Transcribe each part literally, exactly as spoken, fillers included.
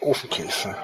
Ofenkäse.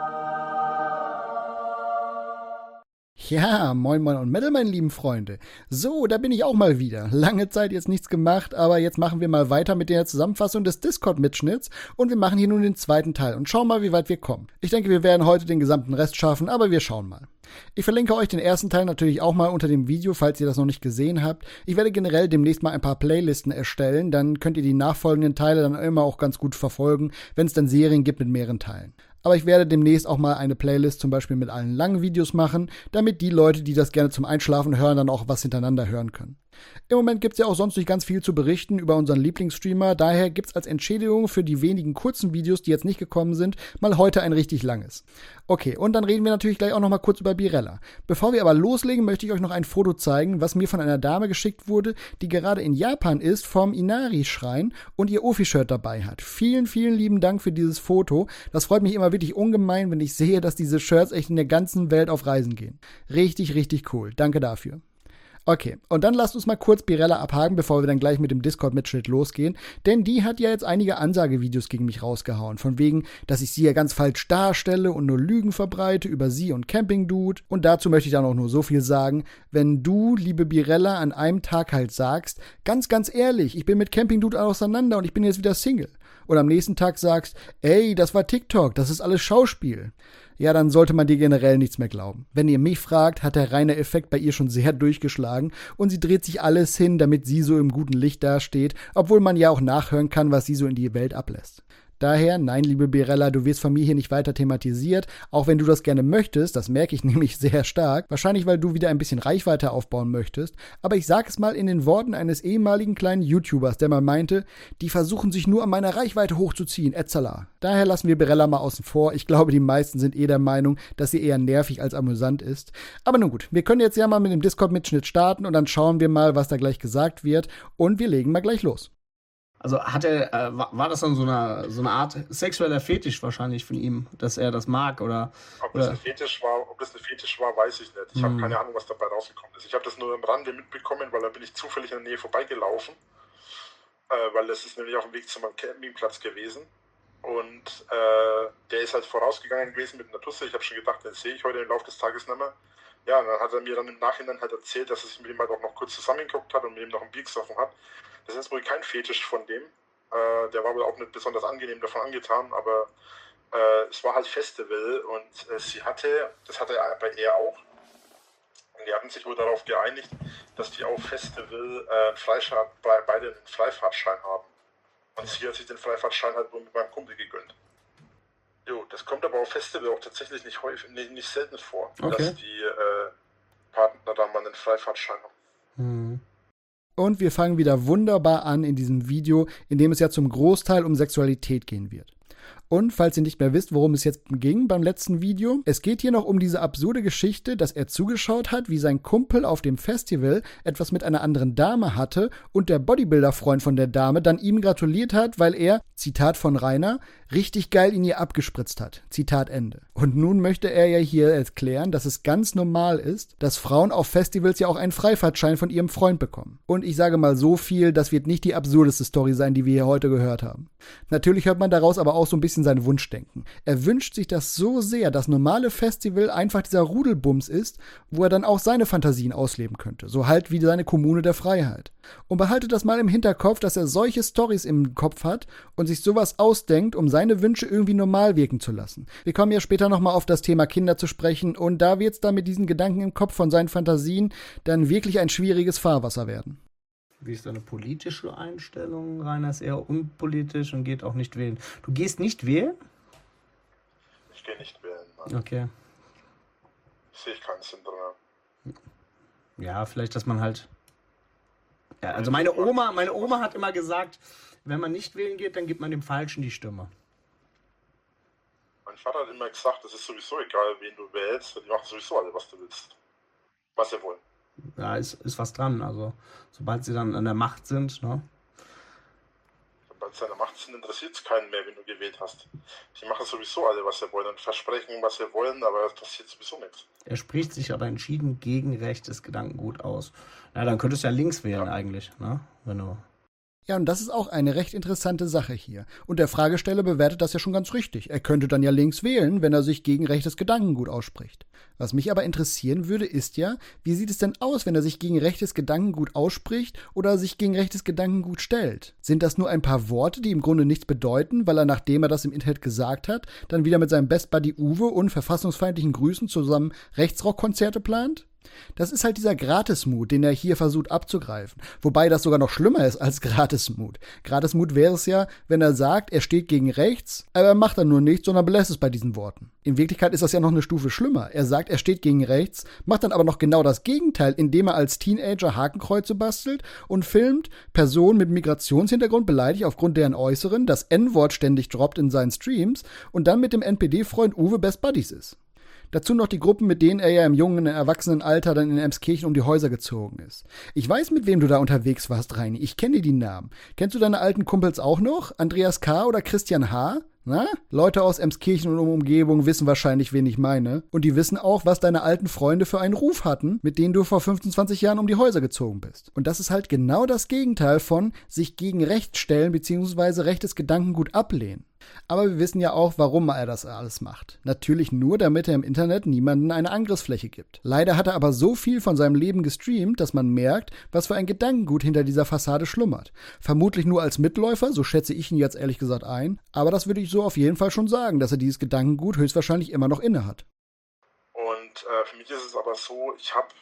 Ja, moin moin und Metal, meine lieben Freunde. So, da bin ich auch mal wieder. Lange Zeit jetzt nichts gemacht, aber jetzt machen wir mal weiter mit der Zusammenfassung des Discord-Mitschnitts und wir machen hier nun den zweiten Teil und schauen mal, wie weit wir kommen. Ich denke, wir werden heute den gesamten Rest schaffen, aber wir schauen mal. Ich verlinke euch den ersten Teil natürlich auch mal unter dem Video, falls ihr das noch nicht gesehen habt. Ich werde generell demnächst mal ein paar Playlisten erstellen, dann könnt ihr die nachfolgenden Teile dann immer auch ganz gut verfolgen, wenn es dann Serien gibt mit mehreren Teilen. Aber ich werde demnächst auch mal eine Playlist zum Beispiel mit allen langen Videos machen, damit die Leute, die das gerne zum Einschlafen hören, dann auch was hintereinander hören können. Im Moment gibt's ja auch sonst nicht ganz viel zu berichten über unseren Lieblingsstreamer, daher gibt's als Entschädigung für die wenigen kurzen Videos, die jetzt nicht gekommen sind, mal heute ein richtig langes. Okay, und dann reden wir natürlich gleich auch noch mal kurz über Birella. Bevor wir aber loslegen, möchte ich euch noch ein Foto zeigen, was mir von einer Dame geschickt wurde, die gerade in Japan ist, vom Inari-Schrein und ihr Ofi-Shirt dabei hat. Vielen, vielen lieben Dank für dieses Foto. Das freut mich immer wirklich ungemein, wenn ich sehe, dass diese Shirts echt in der ganzen Welt auf Reisen gehen. Richtig, richtig cool. Danke dafür. Okay, und dann lasst uns mal kurz Birella abhaken, bevor wir dann gleich mit dem Discord-Mitschnitt losgehen, denn die hat ja jetzt einige Ansagevideos gegen mich rausgehauen, von wegen, dass ich sie ja ganz falsch darstelle und nur Lügen verbreite über sie und Camping Dude. Und dazu möchte ich dann auch nur so viel sagen, wenn du, liebe Birella, an einem Tag halt sagst, ganz, ganz ehrlich, ich bin mit Camping Dude auseinander und ich bin jetzt wieder Single. Und am nächsten Tag sagst, ey, das war TikTok, das ist alles Schauspiel. Ja, dann sollte man dir generell nichts mehr glauben. Wenn ihr mich fragt, hat der reine Effekt bei ihr schon sehr durchgeschlagen und sie dreht sich alles hin, damit sie so im guten Licht dasteht, obwohl man ja auch nachhören kann, was sie so in die Welt ablässt. Daher, nein, liebe Birella, du wirst von mir hier nicht weiter thematisiert, auch wenn du das gerne möchtest, das merke ich nämlich sehr stark, wahrscheinlich, weil du wieder ein bisschen Reichweite aufbauen möchtest, aber ich sage es mal in den Worten eines ehemaligen kleinen YouTubers, der mal meinte, die versuchen sich nur an meiner Reichweite hochzuziehen, et cetera. Daher lassen wir Birella mal außen vor, ich glaube, die meisten sind eh der Meinung, dass sie eher nervig als amüsant ist, aber nun gut, wir können jetzt ja mal mit dem Discord-Mitschnitt starten und dann schauen wir mal, was da gleich gesagt wird und wir legen mal gleich los. Also hat er, äh, war, war das dann so eine, so eine Art sexueller Fetisch wahrscheinlich von ihm, dass er das mag, oder? Ob oder? das ein Fetisch war, ob das ein Fetisch war, weiß ich nicht. Ich hm. habe keine Ahnung, was dabei rausgekommen ist. Ich habe das nur am Rande mitbekommen, weil da bin ich zufällig in der Nähe vorbeigelaufen, äh, weil das ist nämlich auf dem Weg zu meinem Campingplatz gewesen. Und äh, der ist halt vorausgegangen gewesen mit einer Tusse. Ich habe schon gedacht, den sehe ich heute im Laufe des Tages nicht mehr. Ja, und dann hat er mir dann im Nachhinein halt erzählt, dass er sich mit ihm halt auch noch kurz zusammengeguckt hat und mit ihm noch ein Bier gesoffen hat. Das ist wohl kein Fetisch von dem. Äh, der war wohl auch nicht besonders angenehm davon angetan, aber äh, es war halt Festival und äh, sie hatte, das hatte aber er auch, und die hatten sich wohl darauf geeinigt, dass die auf Festival äh, Freifahr- beide einen Freifahrtschein haben. Und sie hat sich den Freifahrtschein halt wohl mit meinem Kumpel gegönnt. Jo, das kommt aber auf Festival auch tatsächlich nicht häufig, nicht, nicht selten vor, okay. dass die äh, Partner da mal einen Freifahrtschein haben. Hm. Und wir fangen wieder wunderbar an in diesem Video, in dem es ja zum Großteil um Sexualität gehen wird. Und falls ihr nicht mehr wisst, worum es jetzt ging beim letzten Video, es geht hier noch um diese absurde Geschichte, dass er zugeschaut hat, wie sein Kumpel auf dem Festival etwas mit einer anderen Dame hatte und der Bodybuilder-Freund von der Dame dann ihm gratuliert hat, weil er, Zitat von Rainer, richtig geil in ihr abgespritzt hat. Zitat Ende. Und nun möchte er ja hier erklären, dass es ganz normal ist, dass Frauen auf Festivals ja auch einen Freifahrtschein von ihrem Freund bekommen. Und ich sage mal so viel, das wird nicht die absurdeste Story sein, die wir hier heute gehört haben. Natürlich hört man daraus aber auch so ein bisschen sein Wunschdenken. Er wünscht sich das so sehr, dass normale Festival einfach dieser Rudelbums ist, wo er dann auch seine Fantasien ausleben könnte. So halt wie seine Kommune der Freiheit. Und behaltet das mal im Hinterkopf, dass er solche Storys im Kopf hat und sich sowas ausdenkt, um seine Wünsche irgendwie normal wirken zu lassen. Wir kommen ja später nochmal auf das Thema Kinder zu sprechen und da wird es dann mit diesen Gedanken im Kopf von seinen Fantasien dann wirklich ein schwieriges Fahrwasser werden. Wie ist deine politische Einstellung? Rainer ist eher unpolitisch und geht auch nicht wählen. Du gehst nicht wählen? Ich gehe nicht wählen. Nein. Okay. Sehe ich keinen Sinn drin. Ja, vielleicht, dass man halt... Ja, also meine Oma, meine Oma hat immer gesagt, wenn man nicht wählen geht, dann gibt man dem Falschen die Stimme. Mein Vater hat immer gesagt, es ist sowieso egal, wen du wählst, die machen sowieso alle, was du willst. Was sie wollen. Ja, ist, ist was dran. Also, sobald sie dann an der Macht sind, ne? Sobald sie an der Macht sind, interessiert es keinen mehr, wenn du gewählt hast. Die machen sowieso alle, was sie wollen und versprechen, was sie wollen, aber es passiert sowieso nichts. Er spricht sich aber entschieden gegen rechtes Gedankengut aus. Na, dann könntest du ja links wählen, ja. Eigentlich, ne? Wenn du... Ja, und das ist auch eine recht interessante Sache hier. Und der Fragesteller bewertet das ja schon ganz richtig. Er könnte dann ja links wählen, wenn er sich gegen rechtes Gedankengut ausspricht. Was mich aber interessieren würde, ist ja, wie sieht es denn aus, wenn er sich gegen rechtes Gedankengut ausspricht oder sich gegen rechtes Gedankengut stellt? Sind das nur ein paar Worte, die im Grunde nichts bedeuten, weil er, nachdem er das im Internet gesagt hat, dann wieder mit seinem Best Buddy Uwe und verfassungsfeindlichen Grüßen zusammen Rechtsrockkonzerte plant? Das ist halt dieser Gratismut, den er hier versucht abzugreifen. Wobei das sogar noch schlimmer ist als Gratismut. Gratismut wäre es ja, wenn er sagt, er steht gegen rechts, aber er macht dann nur nichts, sondern belässt es bei diesen Worten. In Wirklichkeit ist das ja noch eine Stufe schlimmer. Er sagt, er steht gegen rechts, macht dann aber noch genau das Gegenteil, indem er als Teenager Hakenkreuze bastelt und filmt, Personen mit Migrationshintergrund beleidigt aufgrund deren Äußeren, das En-Wort ständig droppt in seinen Streams und dann mit dem N P D-Freund Uwe Best Buddies ist. Dazu noch die Gruppen, mit denen er ja im jungen, erwachsenen Alter dann in Emskirchen um die Häuser gezogen ist. Ich weiß, mit wem du da unterwegs warst, Reini. Ich kenne dir die Namen. Kennst du deine alten Kumpels auch noch? Andreas K. oder Christian H.? Na? Leute aus Emskirchen und Umgebung wissen wahrscheinlich, wen ich meine. Und die wissen auch, was deine alten Freunde für einen Ruf hatten, mit denen du vor fünfzehn, zwanzig Jahren um die Häuser gezogen bist. Und das ist halt genau das Gegenteil von sich gegen Recht stellen bzw. rechtes Gedankengut ablehnen. Aber wir wissen ja auch, warum er das alles macht. Natürlich nur, damit er im Internet niemanden eine Angriffsfläche gibt. Leider hat er aber so viel von seinem Leben gestreamt, dass man merkt, was für ein Gedankengut hinter dieser Fassade schlummert. Vermutlich nur als Mitläufer, so schätze ich ihn jetzt ehrlich gesagt ein. Aber das würde ich so auf jeden Fall schon sagen, dass er dieses Gedankengut höchstwahrscheinlich immer noch innehat. Und äh, für mich ist es aber so, ich habe,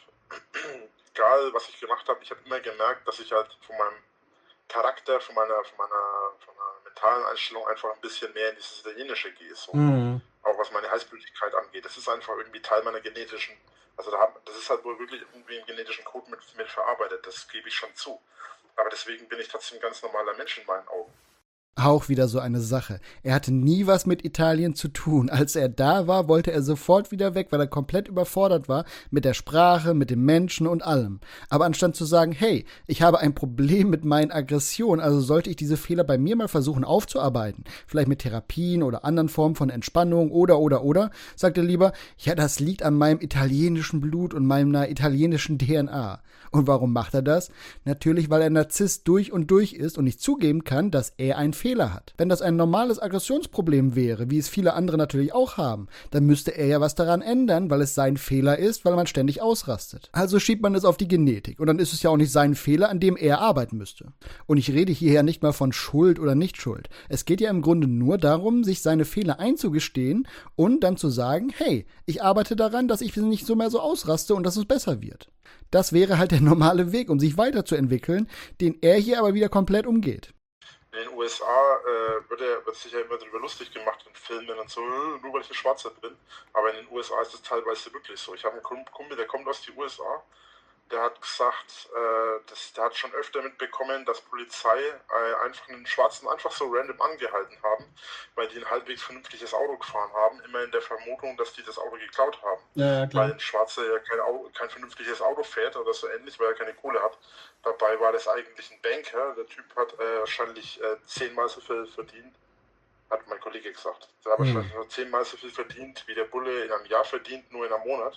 egal was ich gemacht habe, ich habe immer gemerkt, dass ich halt von meinem Charakter, von meiner, von meiner, von meiner mentalen Einstellung einfach ein bisschen mehr in dieses Italienische gehe. So. Mhm. Auch was meine Heißblütigkeit angeht. Das ist einfach irgendwie Teil meiner genetischen, also da haben, das ist halt wohl wirklich irgendwie im genetischen Code mit, mit verarbeitet, das gebe ich schon zu. Aber deswegen bin ich trotzdem ein ganz normaler Mensch in meinen Augen. Auch wieder so eine Sache. Er hatte nie was mit Italien zu tun. Als er da war, wollte er sofort wieder weg, weil er komplett überfordert war mit der Sprache, mit den Menschen und allem. Aber anstatt zu sagen, hey, ich habe ein Problem mit meinen Aggressionen, also sollte ich diese Fehler bei mir mal versuchen aufzuarbeiten, vielleicht mit Therapien oder anderen Formen von Entspannung oder, oder, oder, sagt er lieber, ja, das liegt an meinem italienischen Blut und meiner italienischen D N A. Und warum macht er das? Natürlich, weil er Narzisst durch und durch ist und nicht zugeben kann, dass er einen Fehler hat. Wenn das ein normales Aggressionsproblem wäre, wie es viele andere natürlich auch haben, dann müsste er ja was daran ändern, weil es sein Fehler ist, weil man ständig ausrastet. Also schiebt man es auf die Genetik und dann ist es ja auch nicht sein Fehler, an dem er arbeiten müsste. Und ich rede hier ja nicht mal von Schuld oder Nicht-Schuld. Es geht ja im Grunde nur darum, sich seine Fehler einzugestehen und dann zu sagen, hey, ich arbeite daran, dass ich nicht so mehr so ausraste und dass es besser wird. Das wäre halt der normale Weg, um sich weiterzuentwickeln, den er hier aber wieder komplett umgeht. In den U S A äh, wird, er, wird sich ja immer darüber lustig gemacht in Filmen und so, nur weil ich ein Schwarzer bin. Aber in den U S A ist es teilweise wirklich so. Ich habe einen Kumpel, der kommt aus den U S A. Der hat gesagt, äh, das, der hat schon öfter mitbekommen, dass Polizei äh, einfach einen Schwarzen einfach so random angehalten haben, weil die ein halbwegs vernünftiges Auto gefahren haben, immer in der Vermutung, dass die das Auto geklaut haben. Ja, ja, klar. Weil ein Schwarzer ja kein, Auto, kein vernünftiges Auto fährt oder so ähnlich, weil er keine Kohle hat. Dabei war das eigentlich ein Banker. Der Typ hat äh, wahrscheinlich äh, zehnmal so viel verdient, hat mein Kollege gesagt. Der hat hm. wahrscheinlich nur zehnmal so viel verdient, wie der Bulle in einem Jahr verdient, nur in einem Monat.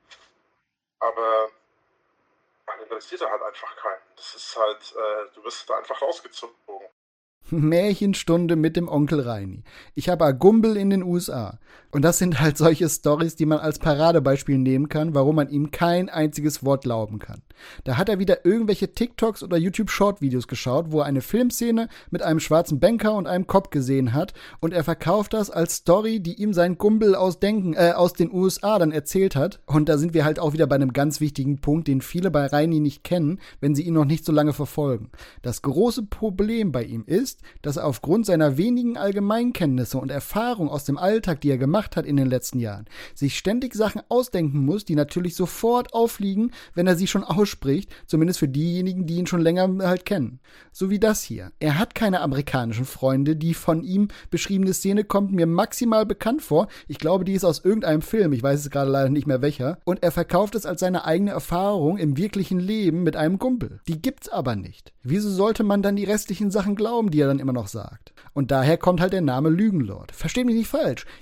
Aber interessiert er halt einfach keinen. Das ist halt, äh, du wirst da einfach rausgezogen. Märchenstunde mit dem Onkel Reini. Ich habe ein Gumbel in den U S A. Und das sind halt solche Storys, die man als Paradebeispiel nehmen kann, warum man ihm kein einziges Wort glauben kann. Da hat er wieder irgendwelche TikToks oder YouTube-Short-Videos geschaut, wo er eine Filmszene mit einem schwarzen Banker und einem Cop gesehen hat und er verkauft das als Story, die ihm sein Gumbel aus, Denken, äh, aus den U S A dann erzählt hat. Und da sind wir halt auch wieder bei einem ganz wichtigen Punkt, den viele bei Reini nicht kennen, wenn sie ihn noch nicht so lange verfolgen. Das große Problem bei ihm ist, dass er aufgrund seiner wenigen Allgemeinkenntnisse und Erfahrung aus dem Alltag, die er gemacht hat in den letzten Jahren, sich ständig Sachen ausdenken muss, die natürlich sofort auffliegen, wenn er sie schon ausspricht, zumindest für diejenigen, die ihn schon länger halt kennen. So wie das hier. Er hat keine amerikanischen Freunde, die von ihm beschriebene Szene kommt mir maximal bekannt vor. Ich glaube, die ist aus irgendeinem Film, ich weiß es gerade leider nicht mehr welcher, und er verkauft es als seine eigene Erfahrung im wirklichen Leben mit einem Kumpel. Die gibt's aber nicht. Wieso sollte man dann die restlichen Sachen glauben, die er dann immer noch sagt? Und daher kommt halt der Name Lügenlord. Versteht mich nicht falsch. Jeder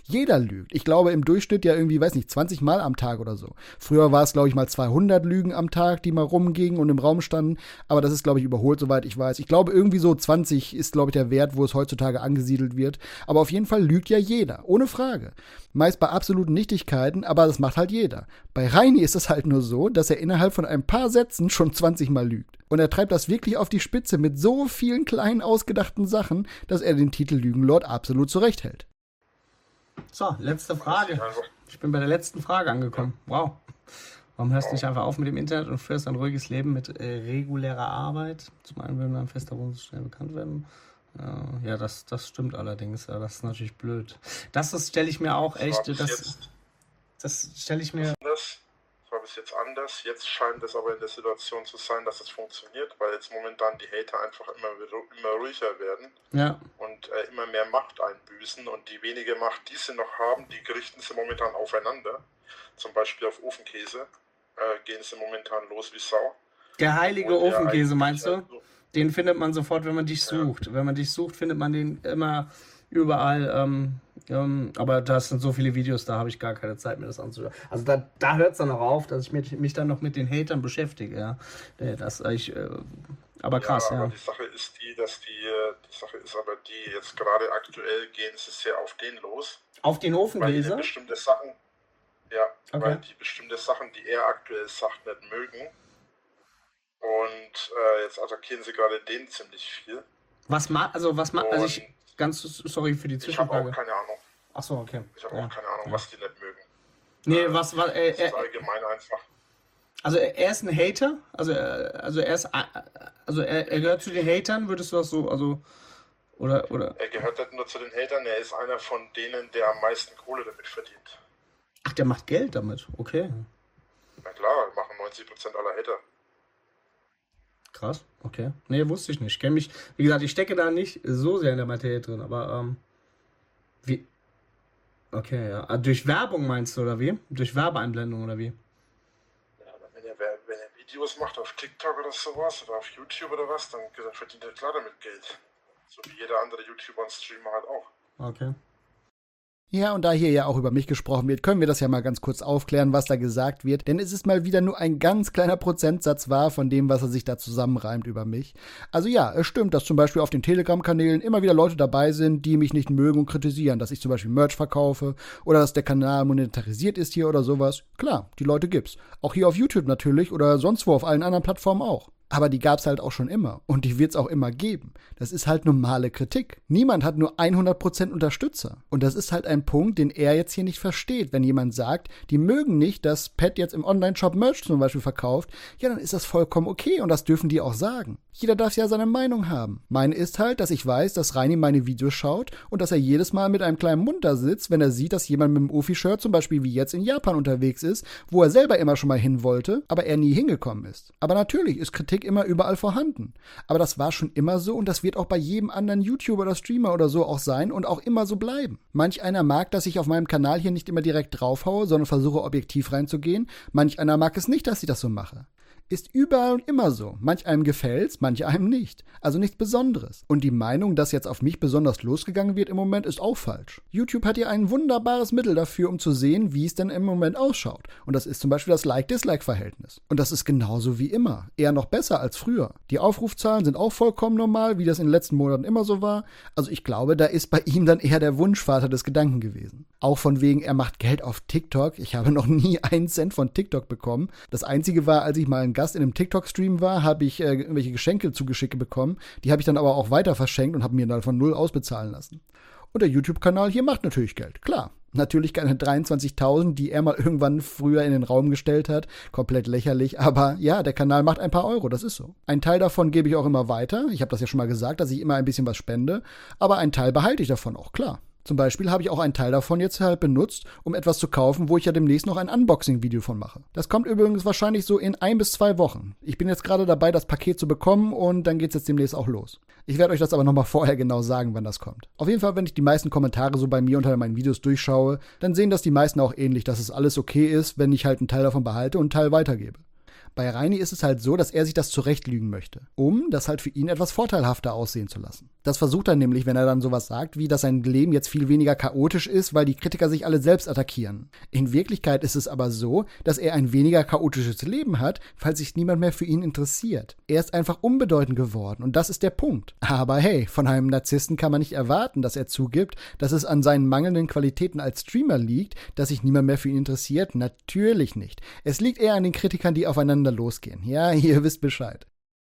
lügt. Ich glaube im Durchschnitt ja irgendwie, weiß nicht, zwanzig Mal am Tag oder so. Früher war es, glaube ich, mal zweihundert Lügen am Tag, die mal rumgingen und im Raum standen. Aber das ist, glaube ich, überholt, soweit ich weiß. Ich glaube, irgendwie so zwanzig ist, glaube ich, der Wert, wo es heutzutage angesiedelt wird. Aber auf jeden Fall lügt ja jeder, ohne Frage. Meist bei absoluten Nichtigkeiten, aber das macht halt jeder. Bei Reini ist es halt nur so, dass er innerhalb von ein paar Sätzen schon zwanzig Mal lügt. Und er treibt das wirklich auf die Spitze mit so vielen kleinen ausgedachten Sachen, dass er den Titel Lügenlord absolut zurechthält. So, letzte Frage. Ich bin bei der letzten Frage angekommen. Wow. Warum hörst du nicht einfach auf mit dem Internet und führst ein ruhiges Leben mit äh, regulärer Arbeit? Zum einen will man fester Wohnsitz schnell bekannt werden. Äh, ja, das, das stimmt allerdings. Ja, das ist natürlich blöd. Das stelle ich mir auch echt... Das, das stelle ich mir... Das war bis jetzt anders. Jetzt scheint es aber in der Situation zu sein, dass es funktioniert, weil jetzt momentan die Hater einfach immer, immer ruhiger werden ja. und äh, immer mehr Macht einbüßen, und die wenige Macht, die sie noch haben, die richten sie momentan aufeinander. Zum Beispiel auf Ofenkäse äh, gehen sie momentan los wie Sau. Der heilige und Ofenkäse, meinst du? So, den findet man sofort, wenn man dich sucht. Ja. Wenn man dich sucht, findet man den immer überall. Ähm, ähm, aber da sind so viele Videos, da habe ich gar keine Zeit, mir das anzuschauen. Also da, da hört es dann auch auf, dass ich mich, mich dann noch mit den Hatern beschäftige. Ja. Das, ich, äh, aber krass, ja. Aber ja. die Sache ist die, dass die, die Sache ist aber die, jetzt gerade aktuell gehen sie sehr auf den los. Auf den Ofenkäse? Weil die bestimmte Sachen, ja, okay. weil die bestimmte Sachen, die er aktuell sagt, nicht mögen. Und äh, jetzt attackieren sie gerade den ziemlich viel. Was ma also was ma also ich ganz sorry für die Zwischenfrage. Ich habe auch keine Ahnung. Ach so, okay. Ich habe ja. auch keine Ahnung, ja. was die nicht mögen. Nee, äh, was was äh, das ist allgemein einfach. Also er ist ein Hater, also also er ist also er, er gehört zu den Hatern, würdest du das so also oder oder Er gehört nicht nur zu den Hatern, er ist einer von denen, der am meisten Kohle damit verdient. Ach, der macht Geld damit. Okay. Na klar, machen neunzig Prozent aller Hater. Krass, okay. Nee, wusste ich nicht. Ich kenne mich, wie gesagt, ich stecke da nicht so sehr in der Materie drin, aber ähm, wie? Okay, ja. Also durch Werbung meinst du, oder wie? Durch Werbeeinblendung, oder wie? Ja, wenn er, wenn er Videos macht auf TikTok oder sowas, oder auf YouTube oder was, dann, dann verdient er klar damit Geld. So wie jeder andere YouTuber und Streamer halt auch. Okay. Ja, und da hier ja auch über mich gesprochen wird, können wir das ja mal ganz kurz aufklären, was da gesagt wird. Denn es ist mal wieder nur ein ganz kleiner Prozentsatz wahr von dem, was er sich da zusammenreimt über mich. Also ja, es stimmt, dass zum Beispiel auf den Telegram-Kanälen immer wieder Leute dabei sind, die mich nicht mögen und kritisieren. Dass ich zum Beispiel Merch verkaufe oder dass der Kanal monetarisiert ist hier oder sowas. Klar, die Leute gibt's. Auch hier auf YouTube natürlich oder sonst wo auf allen anderen Plattformen auch. Aber die gab's halt auch schon immer. Und die wird's auch immer geben. Das ist halt normale Kritik. Niemand hat nur hundert Prozent Unterstützer. Und das ist halt ein Punkt, den er jetzt hier nicht versteht. Wenn jemand sagt, die mögen nicht, dass Pat jetzt im Online-Shop Merch zum Beispiel verkauft, ja, dann ist das vollkommen okay. Und das dürfen die auch sagen. Jeder darf ja seine Meinung haben. Meine ist halt, dass ich weiß, dass Reini meine Videos schaut und dass er jedes Mal mit einem kleinen Mund da sitzt, wenn er sieht, dass jemand mit dem Ofi-Shirt zum Beispiel wie jetzt in Japan unterwegs ist, wo er selber immer schon mal hin wollte, aber er nie hingekommen ist. Aber natürlich ist Kritik immer überall vorhanden. Aber das war schon immer so und das wird auch bei jedem anderen YouTuber oder Streamer oder so auch sein und auch immer so bleiben. Manch einer mag, dass ich auf meinem Kanal hier nicht immer direkt draufhaue, sondern versuche objektiv reinzugehen. Manch einer mag es nicht, dass ich das so mache. Ist überall und immer so. Manch einem gefällt's, manch einem nicht. Also nichts Besonderes. Und die Meinung, dass jetzt auf mich besonders losgegangen wird im Moment, ist auch falsch. YouTube hat ja ein wunderbares Mittel dafür, um zu sehen, wie es denn im Moment ausschaut. Und das ist zum Beispiel das Like-Dislike-Verhältnis. Und das ist genauso wie immer. Eher noch besser als früher. Die Aufrufzahlen sind auch vollkommen normal, wie das in den letzten Monaten immer so war. Also ich glaube, da ist bei ihm dann eher der Wunschvater des Gedanken gewesen. Auch von wegen, er macht Geld auf TikTok. Ich habe noch nie einen Cent von TikTok bekommen. Das Einzige war, als ich mal einen Gast in einem TikTok-Stream war, habe ich äh, irgendwelche Geschenke zugeschickt bekommen. Die habe ich dann aber auch weiter verschenkt und habe mir dann von null ausbezahlen lassen. Und der YouTube-Kanal hier macht natürlich Geld, klar. Natürlich keine dreiundzwanzigtausend, die er mal irgendwann früher in den Raum gestellt hat. Komplett lächerlich, aber ja, der Kanal macht ein paar Euro, das ist so. Ein Teil davon gebe ich auch immer weiter. Ich habe das ja schon mal gesagt, dass ich immer ein bisschen was spende. Aber einen Teil behalte ich davon auch, klar. Zum Beispiel habe ich auch einen Teil davon jetzt halt benutzt, um etwas zu kaufen, wo ich ja demnächst noch ein Unboxing-Video von mache. Das kommt übrigens wahrscheinlich so in ein bis zwei Wochen. Ich bin jetzt gerade dabei, das Paket zu bekommen und dann geht's jetzt demnächst auch los. Ich werde euch das aber nochmal vorher genau sagen, wann das kommt. Auf jeden Fall, wenn ich die meisten Kommentare so bei mir unter meinen Videos durchschaue, dann sehen das die meisten auch ähnlich, dass es alles okay ist, wenn ich halt einen Teil davon behalte und einen Teil weitergebe. Bei Reini ist es halt so, dass er sich das zurechtlügen möchte, um das halt für ihn etwas vorteilhafter aussehen zu lassen. Das versucht er nämlich, wenn er dann sowas sagt, wie dass sein Leben jetzt viel weniger chaotisch ist, weil die Kritiker sich alle selbst attackieren. In Wirklichkeit ist es aber so, dass er ein weniger chaotisches Leben hat, falls sich niemand mehr für ihn interessiert. Er ist einfach unbedeutend geworden und das ist der Punkt. Aber hey, von einem Narzissten kann man nicht erwarten, dass er zugibt, dass es an seinen mangelnden Qualitäten als Streamer liegt, dass sich niemand mehr für ihn interessiert. Natürlich nicht. Es liegt eher an den Kritikern, die aufeinander losgehen. Ja, ihr wisst Bescheid.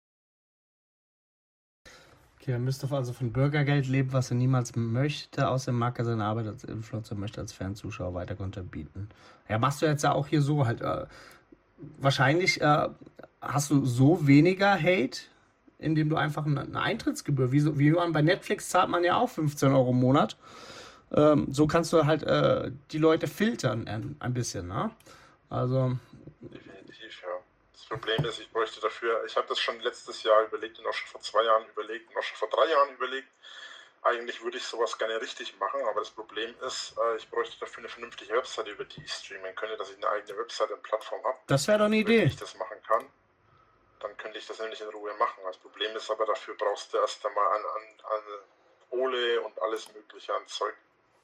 Okay, er müsste also von Bürgergeld leben, was er niemals möchte. Außerdem mag er seine Arbeit als Influencer, möchte als Fernzuschauer weiter Content bieten. Ja, machst du jetzt ja auch hier so halt. Äh, wahrscheinlich äh, hast du so weniger Hate, indem du einfach eine, eine Eintrittsgebühr, wie, so, wie man bei Netflix zahlt man ja auch fünfzehn Euro im Monat. Ähm, so kannst du halt äh, die Leute filtern ein, ein bisschen, ne? Also. Definitiv, ja. Das Problem ist, ich bräuchte dafür, ich habe das schon letztes Jahr überlegt und auch schon vor zwei Jahren überlegt und auch schon vor drei Jahren überlegt. Eigentlich würde ich sowas gerne richtig machen, aber das Problem ist, ich bräuchte dafür eine vernünftige Webseite, über die ich streamen könnte, dass ich eine eigene Webseite und Plattform habe. Das wäre doch eine Idee. Wenn ich das machen kann, dann könnte ich das nämlich in Ruhe machen. Das Problem ist aber, dafür brauchst du erst einmal an, an, an Kohle und alles mögliche an Zeug.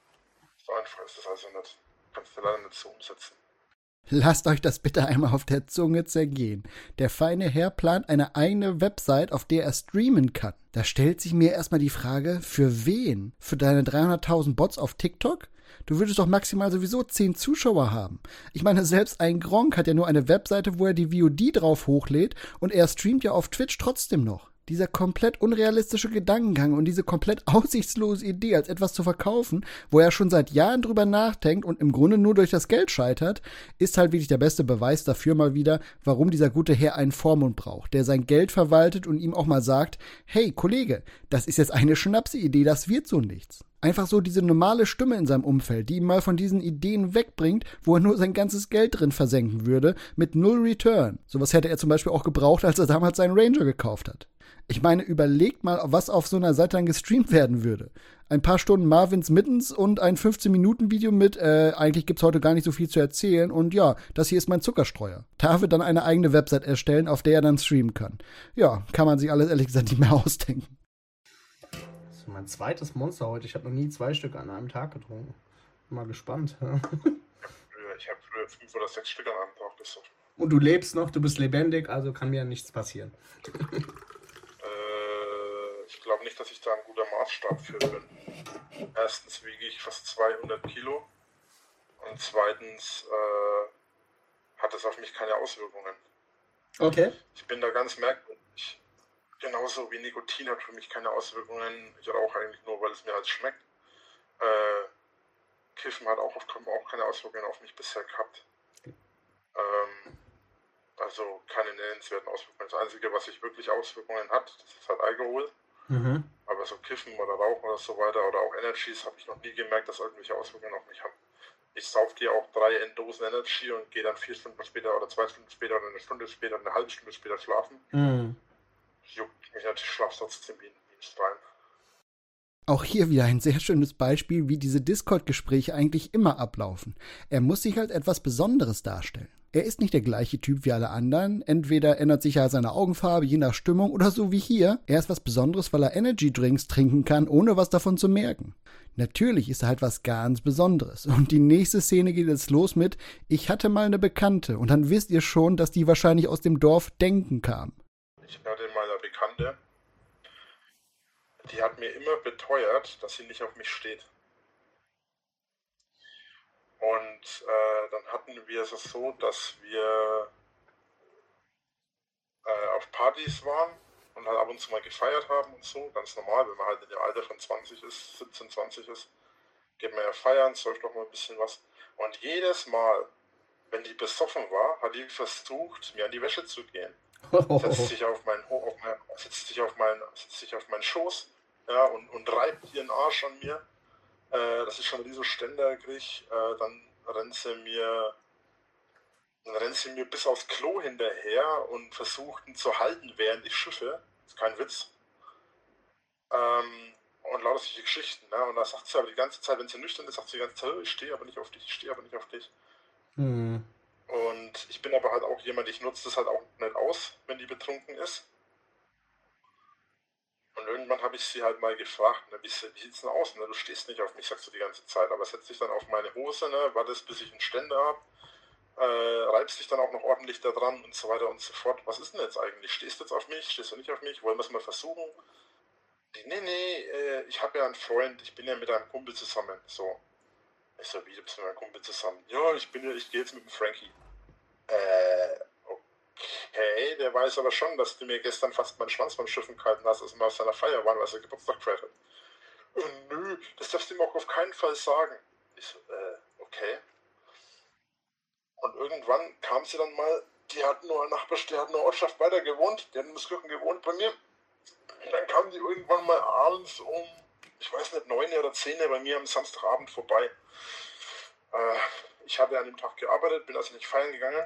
So einfach ist es also nicht. Kannst du leider nicht so umsetzen. Lasst euch das bitte einmal auf der Zunge zergehen. Der feine Herr plant eine eigene Website, auf der er streamen kann. Da stellt sich mir erstmal die Frage, für wen? Für deine dreihunderttausend Bots auf TikTok? Du würdest doch maximal sowieso zehn Zuschauer haben. Ich meine, selbst ein Gronkh hat ja nur eine Webseite, wo er die V O D drauf hochlädt und er streamt ja auf Twitch trotzdem noch. Dieser komplett unrealistische Gedankengang und diese komplett aussichtslose Idee, als etwas zu verkaufen, wo er schon seit Jahren drüber nachdenkt und im Grunde nur durch das Geld scheitert, ist halt wirklich der beste Beweis dafür mal wieder, warum dieser gute Herr einen Vormund braucht, der sein Geld verwaltet und ihm auch mal sagt, hey Kollege, das ist jetzt eine Schnapsidee, das wird so nichts. Einfach so diese normale Stimme in seinem Umfeld, die ihn mal von diesen Ideen wegbringt, wo er nur sein ganzes Geld drin versenken würde, mit null Return. Sowas hätte er zum Beispiel auch gebraucht, als er damals seinen Ranger gekauft hat. Ich meine, überlegt mal, was auf so einer Seite dann gestreamt werden würde. Ein paar Stunden Marvins Mittens und ein fünfzehn Minuten Video mit, äh, eigentlich gibt's heute gar nicht so viel zu erzählen und ja, das hier ist mein Zuckerstreuer. Da wird dann eine eigene Website erstellen, auf der er dann streamen kann. Ja, kann man sich alles ehrlich gesagt nicht mehr ausdenken. Das ist mein zweites Monster heute. Ich habe noch nie zwei Stück an einem Tag getrunken. Bin mal gespannt. Ich habe früher fünf oder sechs Stück an einem Tag gesoffen. Und du lebst noch, du bist lebendig, also kann mir ja nichts passieren. Ich glaube nicht, dass ich da ein guter Maßstab für bin. Erstens wiege ich fast zweihundert Kilo und zweitens äh, hat es auf mich keine Auswirkungen. Okay. Ich bin da ganz merkwürdig. Genauso wie Nikotin hat für mich keine Auswirkungen. Ich rauche eigentlich nur, weil es mir halt schmeckt. Äh, Kiffen hat auch, auf, auch keine Auswirkungen auf mich bisher gehabt. Ähm, also keine nennenswerten Auswirkungen. Das Einzige, was sich wirklich Auswirkungen hat, das ist halt Alkohol. Mhm. Aber so Kiffen oder Rauchen oder so weiter oder auch Energies habe ich noch nie gemerkt, dass irgendwelche Auswirkungen auf mich haben. Ich sauf dir auch drei Dosen Energy und gehe dann vier Stunden später oder zwei Stunden später oder eine Stunde später oder eine halbe Stunde später schlafen. Mhm. Juckt mich natürlich, schlaf trotzdem wie ein Stein. Auch hier wieder ein sehr schönes Beispiel, wie diese Discord-Gespräche eigentlich immer ablaufen. Er muss sich halt etwas Besonderes darstellen. Er ist nicht der gleiche Typ wie alle anderen. Entweder ändert sich ja seine Augenfarbe je nach Stimmung oder so wie hier. Er ist was Besonderes, weil er Energy-Drinks trinken kann, ohne was davon zu merken. Natürlich ist er halt was ganz Besonderes. Und die nächste Szene geht jetzt los mit, ich hatte mal eine Bekannte. Und dann wisst ihr schon, dass die wahrscheinlich aus dem Dorf Denken kam. Ich hatte mal eine Bekannte, die hat mir immer beteuert, dass sie nicht auf mich steht. Und äh, dann hatten wir es so, dass wir äh, auf Partys waren und halt ab und zu mal gefeiert haben und so, ganz normal, wenn man halt in dem Alter von zwanzig ist, siebzehn, zwanzig ist, geht man ja feiern, säuft doch mal ein bisschen was. Und jedes Mal, wenn die besoffen war, hat die versucht, mir an die Wäsche zu gehen. Setzt sich auf meinen, auf mein, setzt sich auf meinen, setzt sich auf meinen Schoß, ja, und, und reibt ihren Arsch an mir. Äh, dass ich schon diese Ständer kriege, äh, dann rennt sie mir dann rennt sie mir bis aufs Klo hinterher und versucht ihn zu halten, während ich schiffe. Das ist kein Witz. Ähm, und lauter solche Geschichten. Ne? Und da sagt sie aber die ganze Zeit, wenn sie nüchtern ist, sagt sie die ganze Zeit, ich stehe aber nicht auf dich, ich stehe aber nicht auf dich. Hm. Und ich bin aber halt auch jemand, ich nutze das halt auch nicht aus, wenn die betrunken ist. Und Und irgendwann habe ich sie halt mal gefragt, ne, wie, wie sieht's denn aus? Ne? Du stehst nicht auf mich, sagst du die ganze Zeit, aber setzt dich dann auf meine Hose, ne? Wartest, bis ich einen Ständer habe, äh, reibst dich dann auch noch ordentlich da dran und so weiter und so fort. Was ist denn jetzt eigentlich? Stehst du jetzt auf mich? Stehst du nicht auf mich? Wollen wir es mal versuchen? Die, nee, nee, äh, ich habe ja einen Freund, ich bin ja mit einem Kumpel zusammen. So. Ich so, wie, du bist mit einem Kumpel zusammen? Ja, ich bin ja, ich gehe jetzt mit dem Frankie. Äh, okay, der weiß aber schon, dass du mir gestern fast meinen Schwanz beim Schiffen gehalten hast, als wir auf seiner Feier waren, weil er Geburtstag gefeiert hat. Oh, nö, das darfst du ihm auch auf keinen Fall sagen. Ich so, äh, okay. Und irgendwann kam sie dann mal, die hat nur eine Nachbarschaft, die hat eine Ortschaft weiter gewohnt, die hat in Muskirchen gewohnt bei mir. Und dann kam die irgendwann mal abends um, ich weiß nicht, neun oder zehn bei mir am Samstagabend vorbei. Äh, ich hatte an dem Tag gearbeitet, bin also nicht feiern gegangen.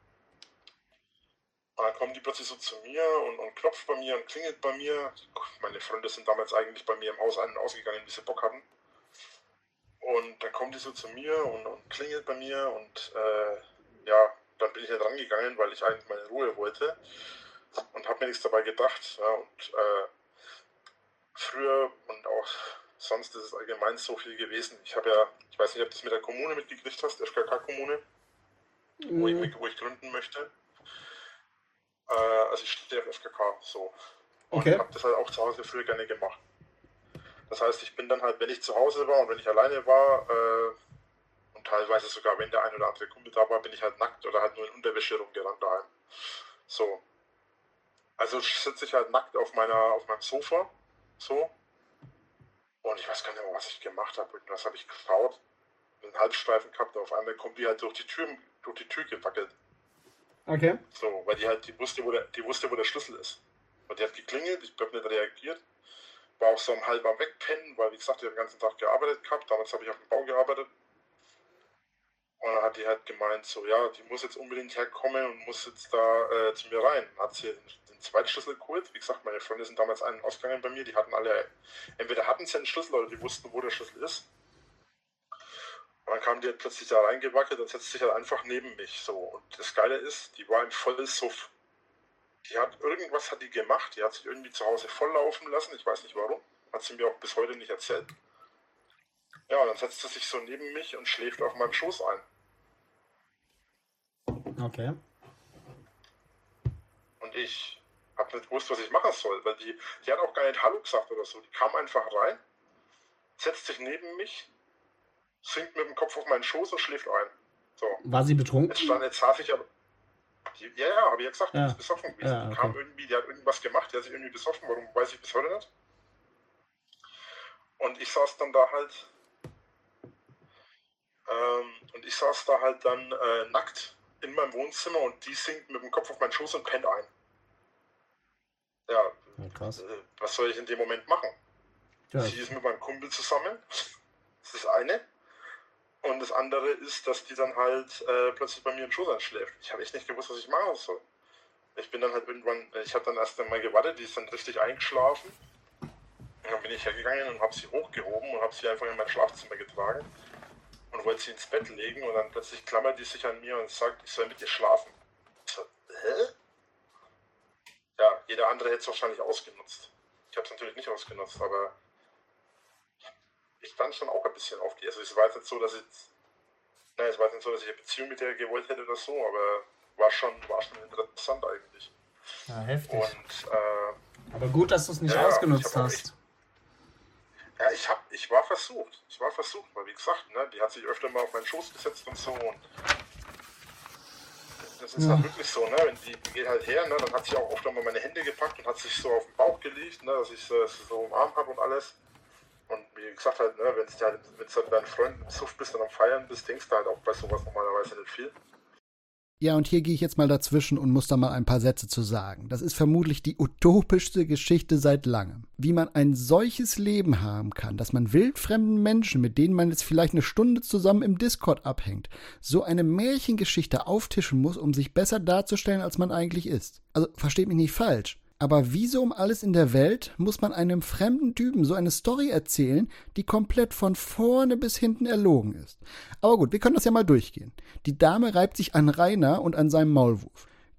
Und dann kommt die plötzlich so zu mir und, und klopft bei mir und klingelt bei mir. Meine Freunde sind damals eigentlich bei mir im Haus ein- und ausgegangen, wie sie Bock hatten. Und dann kommt die so zu mir und, und klingelt bei mir und äh, ja, dann bin ich nicht rangegangen, weil ich eigentlich meine Ruhe wollte und habe mir nichts dabei gedacht. Ja, und äh, früher und auch sonst ist es allgemein so viel gewesen. Ich habe ja, ich weiß nicht, ob du das mit der Kommune mitgekriegt hast, der F K K-Kommune, mhm. wo, ich, wo ich gründen möchte. Äh, also ich stehe auf F K K, so. Und okay. habe das halt auch zu Hause früher gerne gemacht. Das heißt, ich bin dann halt, wenn ich zu Hause war und wenn ich alleine war, äh, und teilweise sogar, wenn der ein oder andere Kumpel da war, bin ich halt nackt oder halt nur in Unterwäsche rumgerannt daheim. So. Also sitze ich halt nackt auf meiner, auf meinem Sofa, so. Und ich weiß gar nicht mehr, was ich gemacht habe. Irgendwas habe ich geschaut, einen Halbstreifen gehabt, auf einmal kommt die halt durch die Tür, durch die Tür gewackelt. Okay. So, weil die halt, die wusste, wo der, die wusste, wo der Schlüssel ist. Und die hat geklingelt, ich habe nicht reagiert. War auch so um halb am Wegpennen, weil wie gesagt, ich habe den ganzen Tag gearbeitet gehabt. Damals habe ich auf dem Bau gearbeitet. Und dann hat die halt gemeint, so ja, die muss jetzt unbedingt herkommen und muss jetzt da äh, zu mir rein. Dann hat sie den zweiten Schlüssel geholt. Wie gesagt, meine Freunde sind damals ein- und ausgegangen bei mir. Die hatten alle, entweder hatten sie einen Schlüssel oder die wussten, wo der Schlüssel ist. Und dann kam die halt plötzlich da reingewackelt und setzt sich halt einfach neben mich. So. Und das Geile ist, die war im vollen Suff. Die hat irgendwas hat die gemacht, die hat sich irgendwie zu Hause volllaufen lassen, ich weiß nicht warum, hat sie mir auch bis heute nicht erzählt. Ja, und dann setzt sie sich so neben mich und schläft auf meinem Schoß ein. Okay. Und ich habe nicht gewusst, was ich machen soll, weil die, die hat auch gar nicht Hallo gesagt oder so. Die kam einfach rein, setzt sich neben mich, sinkt mit dem Kopf auf meinen Schoß und schläft ein. So. War sie betrunken? Jetzt, stand, jetzt saß ich aber... Die, ja, ja, habe ich ja gesagt, die ja. ist besoffen gewesen. Ja, okay. Die kam irgendwie, die hat irgendwas gemacht, die hat sich irgendwie besoffen, warum weiß ich bis heute nicht. Und ich saß dann da halt, ähm, und ich saß da halt dann äh, nackt in meinem Wohnzimmer und die sinkt mit dem Kopf auf meinen Schoß und pennt ein. Ja, ja krass. Äh, was soll ich in dem Moment machen? Ja. Sie ist mit meinem Kumpel zusammen, das ist das eine. Und das andere ist, dass die dann halt äh, plötzlich bei mir im Schoß einschläft. Ich habe echt nicht gewusst, was ich machen soll. Ich bin dann halt irgendwann, ich habe dann erst einmal gewartet, die ist dann richtig eingeschlafen. Und dann bin ich hergegangen und habe sie hochgehoben und habe sie einfach in mein Schlafzimmer getragen und wollte sie ins Bett legen und dann plötzlich klammert die sich an mir und sagt, ich soll mit dir schlafen. Ich so, hä? Ja, jeder andere hätte es wahrscheinlich ausgenutzt. Ich habe es natürlich nicht ausgenutzt, aber ich stand schon auch ein bisschen auf die. Also es war jetzt nicht so, dass ich, nein, es war jetzt nicht so, dass ich eine Beziehung mit der gewollt hätte oder so, aber war schon, war schon interessant eigentlich. Ja, heftig. Und, äh, aber gut, dass du es nicht ja, ausgenutzt hast. Echt, ja, ich hab, ich war versucht, ich war versucht, weil wie gesagt, ne, die hat sich öfter mal auf meinen Schoß gesetzt und so und das ist ja. Dann wirklich so, ne, wenn die, die geht halt her, ne, dann hat sie auch öfter mal meine Hände gepackt und hat sich so auf den Bauch gelegt, ne, dass ich so, so umarmt habe und alles. Und wie gesagt halt, ne, wenn du halt, halt mit deinen Freunden im Suff bist und am Feiern bist, denkst du halt auch bei sowas normalerweise nicht viel. Ja, und hier gehe ich jetzt mal dazwischen und muss da mal ein paar Sätze zu sagen. Das ist vermutlich die utopischste Geschichte seit langem. Wie man ein solches Leben haben kann, dass man wildfremden Menschen, mit denen man jetzt vielleicht eine Stunde zusammen im Discord abhängt, so eine Märchengeschichte auftischen muss, um sich besser darzustellen, als man eigentlich ist. Also, versteht mich nicht falsch. Aber wieso um alles in der Welt muss man einem fremden Typen so eine Story erzählen, die komplett von vorne bis hinten erlogen ist? Aber gut, wir können das ja mal durchgehen. Die Dame reibt sich an Rainer und an seinem Maulwurf.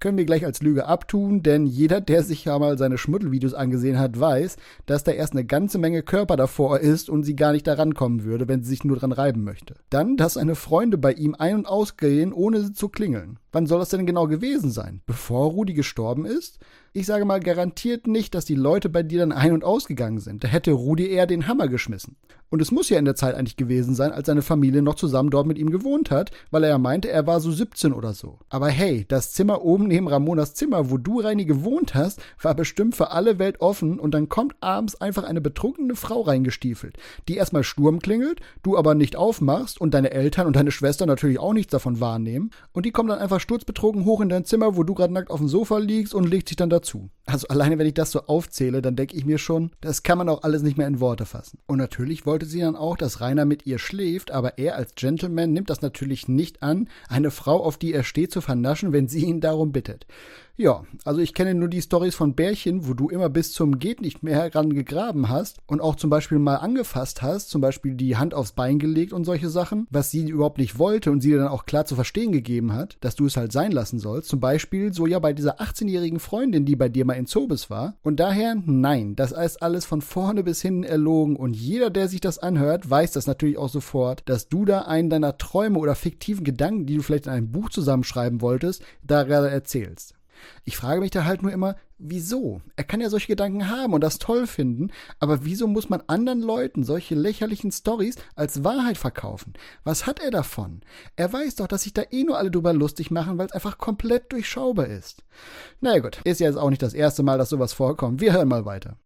können wir gleich als Lüge abtun, denn jeder, der sich ja mal seine Schmuddelvideos angesehen hat, weiß, dass da erst eine ganze Menge Körper davor ist und sie gar nicht da rankommen würde, wenn sie sich nur dran reiben möchte. Dann, dass seine Freunde bei ihm ein- und ausgehen, ohne zu klingeln. Wann soll das denn genau gewesen sein? Bevor Rudi gestorben ist? Ich sage mal garantiert nicht, dass die Leute bei dir dann ein- und ausgegangen sind. Da hätte Rudi eher den Hammer geschmissen. Und es muss ja in der Zeit eigentlich gewesen sein, als seine Familie noch zusammen dort mit ihm gewohnt hat, weil er ja meinte, er war so siebzehn oder so. Aber hey, das Zimmer oben neben Ramonas Zimmer, wo du, Reini, gewohnt hast, war bestimmt für alle Welt offen und dann kommt abends einfach eine betrunkene Frau reingestiefelt, die erstmal Sturm klingelt, du aber nicht aufmachst und deine Eltern und deine Schwester natürlich auch nichts davon wahrnehmen und die kommt dann einfach sturzbetrunken hoch in dein Zimmer, wo du gerade nackt auf dem Sofa liegst und legt sich dann dazu. Also alleine, wenn ich das so aufzähle, dann denke ich mir schon, das kann man auch alles nicht mehr in Worte fassen. Und natürlich wollte sie dann auch, dass Rainer mit ihr schläft, aber er als Gentleman nimmt das natürlich nicht an, eine Frau, auf die er steht, zu vernaschen, wenn sie ihn darum bittet. Ja, also ich kenne nur die Storys von Bärchen, wo du immer bis zum Geht nicht mehr ran gegraben hast und auch zum Beispiel mal angefasst hast, zum Beispiel die Hand aufs Bein gelegt und solche Sachen, was sie überhaupt nicht wollte und sie dir dann auch klar zu verstehen gegeben hat, dass du es halt sein lassen sollst. Zum Beispiel so ja bei dieser achtzehnjährigen Freundin, die bei dir mal in Zobis war. Und daher, nein, das ist alles von vorne bis hinten erlogen und jeder, der sich das anhört, weiß das natürlich auch sofort, dass du da einen deiner Träume oder fiktiven Gedanken, die du vielleicht in einem Buch zusammenschreiben wolltest, da gerade erzählst. Ich frage mich da halt nur immer, wieso? Er kann ja solche Gedanken haben und das toll finden, aber wieso muss man anderen Leuten solche lächerlichen Storys als Wahrheit verkaufen? Was hat er davon? Er weiß doch, dass sich da eh nur alle drüber lustig machen, weil es einfach komplett durchschaubar ist. Na ja gut, ist ja jetzt auch nicht das erste Mal, dass sowas vorkommt. Wir hören mal weiter.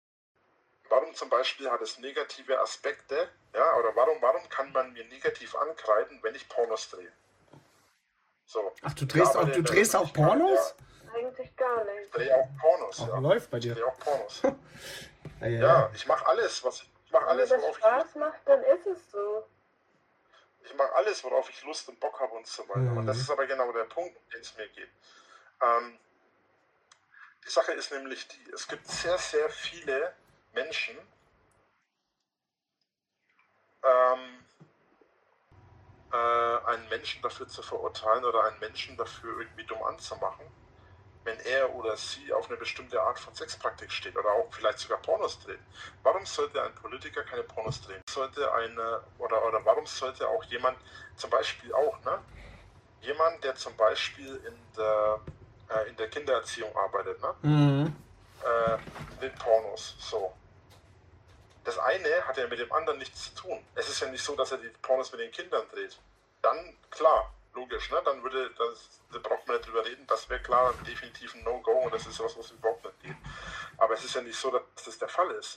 Warum zum Beispiel hat es negative Aspekte, ja, oder warum, warum kann man mir negativ ankreiden, wenn ich Pornos drehe? So. Ach, du drehst auch, du drehst auch Pornos? Ja, eigentlich gar nicht. Ich drehe auch Pornos, auch ja. Läuft bei dir. Ich drehe auch Pornos. ja, ja. ja, ich mache alles, was ich mache alles, worauf ich Spaß ich macht, dann ist es so. Ich mache alles, worauf ich Lust und Bock habe und so weiter. Mhm. Und das ist aber genau der Punkt, um den es mir geht. Ähm, die Sache ist nämlich die, es gibt sehr, sehr viele Menschen, ähm, einen Menschen dafür zu verurteilen oder einen Menschen dafür irgendwie dumm anzumachen, wenn er oder sie auf eine bestimmte Art von Sexpraktik steht oder auch vielleicht sogar Pornos dreht. Warum sollte ein Politiker keine Pornos drehen? Sollte eine, oder, oder warum sollte auch jemand, zum Beispiel auch, ne? Jemand, der zum Beispiel in der, äh, in der Kindererziehung arbeitet, ne? Mhm. Äh, mit Pornos, so. Das eine hat ja mit dem anderen nichts zu tun. Es ist ja nicht so, dass er die Pornos mit den Kindern dreht. Dann, klar, logisch, ne? Dann würde, das, da braucht man nicht drüber reden, das wäre klar definitiv ein No-Go und das ist was, was überhaupt nicht geht. Aber es ist ja nicht so, dass das der Fall ist.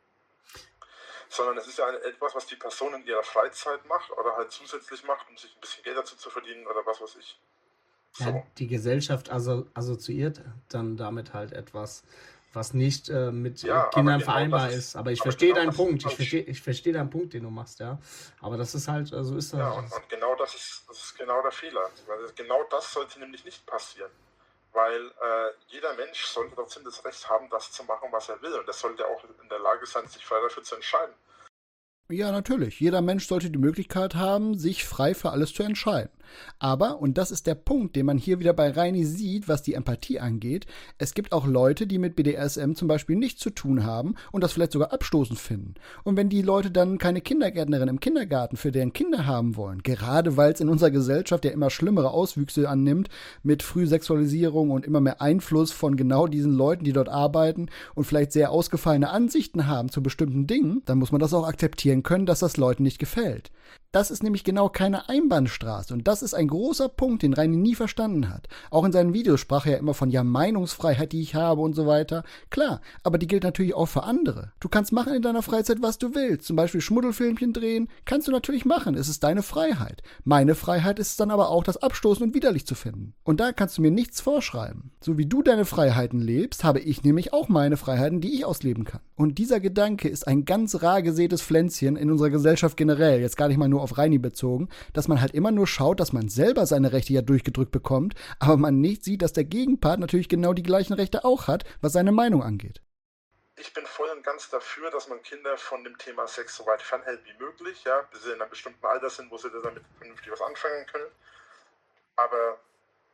Sondern es ist ja etwas, was die Person in ihrer Freizeit macht oder halt zusätzlich macht, um sich ein bisschen Geld dazu zu verdienen oder was weiß ich. So. Ja, die Gesellschaft also assoziiert dann damit halt etwas, was nicht äh, mit ja, Kindern genau vereinbar ist, ist. Aber ich aber verstehe genau deinen Punkt. Ich verstehe, falsch. ich verstehe deinen Punkt, den du machst, ja. Aber das ist halt, so ist das. Ja, und, und genau das ist, das ist genau der Fehler. Weil genau das sollte nämlich nicht passieren. Weil äh, jeder Mensch sollte trotzdem das Recht haben, das zu machen, was er will. Und das sollte auch in der Lage sein, sich frei dafür zu entscheiden. Ja, natürlich. Jeder Mensch sollte die Möglichkeit haben, sich frei für alles zu entscheiden. Aber, und das ist der Punkt, den man hier wieder bei Reini sieht, was die Empathie angeht, es gibt auch Leute, die mit B D S M zum Beispiel nichts zu tun haben und das vielleicht sogar abstoßend finden. Und wenn die Leute dann keine Kindergärtnerin im Kindergarten für deren Kinder haben wollen, gerade weil es in unserer Gesellschaft ja immer schlimmere Auswüchse annimmt, mit Frühsexualisierung und immer mehr Einfluss von genau diesen Leuten, die dort arbeiten und vielleicht sehr ausgefallene Ansichten haben zu bestimmten Dingen, dann muss man das auch akzeptieren können, dass das Leuten nicht gefällt. Das ist nämlich genau keine Einbahnstraße und das ist ein großer Punkt, den Reini nie verstanden hat. Auch in seinen Videos sprach er ja immer von ja Meinungsfreiheit, die ich habe und so weiter. Klar, aber die gilt natürlich auch für andere. Du kannst machen in deiner Freizeit, was du willst. Zum Beispiel Schmuddelfilmchen drehen, kannst du natürlich machen. Es ist deine Freiheit. Meine Freiheit ist es dann aber auch, das abstoßen und widerlich zu finden. Und da kannst du mir nichts vorschreiben. So wie du deine Freiheiten lebst, habe ich nämlich auch meine Freiheiten, die ich ausleben kann. Und dieser Gedanke ist ein ganz rar gesätes Pflänzchen in unserer Gesellschaft generell, jetzt gar nicht mal nur auf Reini bezogen, dass man halt immer nur schaut, dass man selber seine Rechte ja durchgedrückt bekommt, aber man nicht sieht, dass der Gegenpart natürlich genau die gleichen Rechte auch hat, was seine Meinung angeht. Ich bin voll und ganz dafür, dass man Kinder von dem Thema Sex so weit fernhält wie möglich, ja, bis sie in einem bestimmten Alter sind, wo sie damit vernünftig was anfangen können. Aber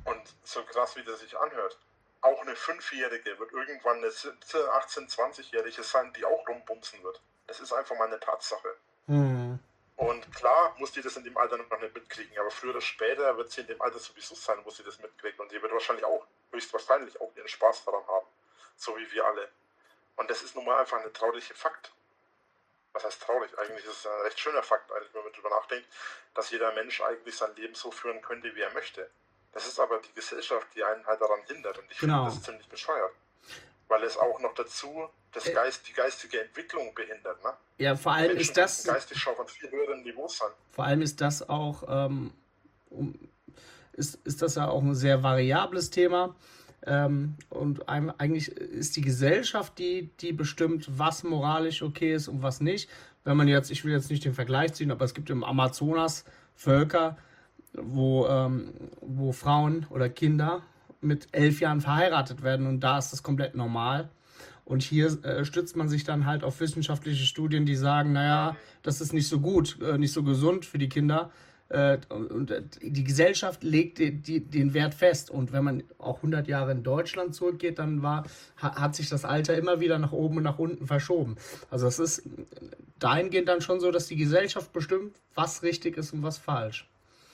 Und so krass, wie das sich anhört, auch eine Fünfjährige wird irgendwann eine siebzehn-, achtzehn-, zwanzig-Jährige sein, die auch rumbumsen wird. Das ist einfach mal eine Tatsache. Mhm. Und klar muss die das in dem Alter noch nicht mitkriegen, aber früher oder später wird sie in dem Alter sowieso sein, wo sie das mitkriegt. Und die wird wahrscheinlich auch, höchstwahrscheinlich auch ihren Spaß daran haben. So wie wir alle. Und das ist nun mal einfach ein trauriger Fakt. Was heißt traurig? Eigentlich ist es ein recht schöner Fakt, eigentlich, wenn man darüber nachdenkt, dass jeder Mensch eigentlich sein Leben so führen könnte, wie er möchte. Das ist aber die Gesellschaft, die einen halt daran hindert. Und ich genau. finde das ziemlich bescheuert. Weil es auch noch dazu das Geist, die geistige Entwicklung behindert. Ne? Ja, vor allem Menschen ist das... geistig schon von viel höherem Niveau sein. Vor allem ist das auch... Ähm, um, ist, ist das ja auch ein sehr variables Thema. Ähm, und einem, eigentlich ist die Gesellschaft die, die bestimmt, was moralisch okay ist und was nicht. Wenn man jetzt, ich will jetzt nicht den Vergleich ziehen, aber es gibt im Amazonas Völker, wo, ähm, wo Frauen oder Kinder mit elf Jahren verheiratet werden und da ist das komplett normal. Und hier äh, stützt man sich dann halt auf wissenschaftliche Studien, die sagen, naja, das ist nicht so gut, äh, nicht so gesund für die Kinder. Äh, und, und äh, die Gesellschaft legt die, die, den Wert fest. Und wenn man auch hundert Jahre in Deutschland zurückgeht, dann war, ha, hat sich das Alter immer wieder nach oben und nach unten verschoben. Also es ist dahingehend dann schon so, dass die Gesellschaft bestimmt, was richtig ist und was falsch.